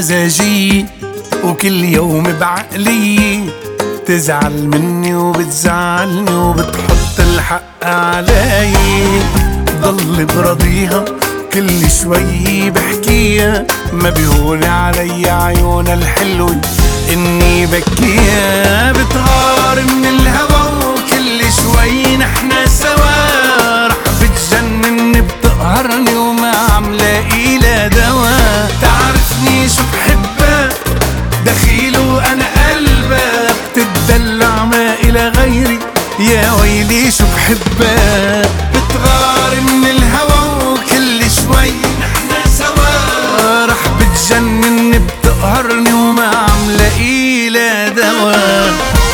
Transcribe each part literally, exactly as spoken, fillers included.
بمزاجي وكل يوم بعقلي، تزعل مني وبتزعلني وبتحط الحق علي، ضل برضيها كل شوي بحكيها، ما بيهون علي عيونها الحلوة اني بكيها، بتغار من الهوى وكل شوي نحنا سوا، رح بتجنني بتقهرني وما عم لاقي لها دوا، تعرفني شو بحبها دخيل وانا قلبها، بتدلع ما الى غيري يا ويلي شو بحبها، بتغار من الهوى وكل شوي نحنا سوا، رح بتجنني بتقهرني وما عم لاقي لها دوا.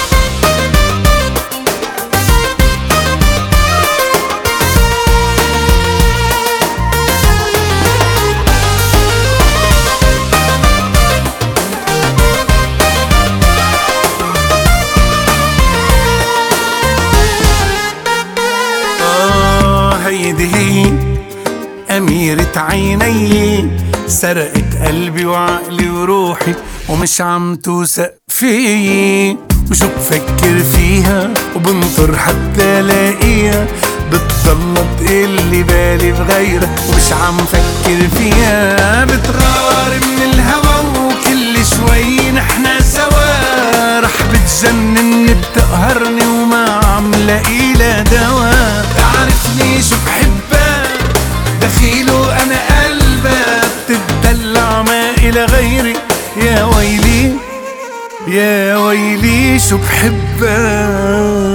هيدي هي أميرة عيني، سرقت قلبي وعقلي وروحي ومش عم توثق فيي، وشو بفكر فيها وبنطر حتى لاقيها، بتضل تقلي بالي بغيرها ومش عم فكر فيها، بتغار من الهوى وكل شوي نحنا سوا، رح بتجنني بتقهرني وما عم لاقي لها دوا، تعرفني شو بحبها دخيل وانا قلبها، بتدلع ما الى غيري يا ويلي يا ويلي شو بحبها.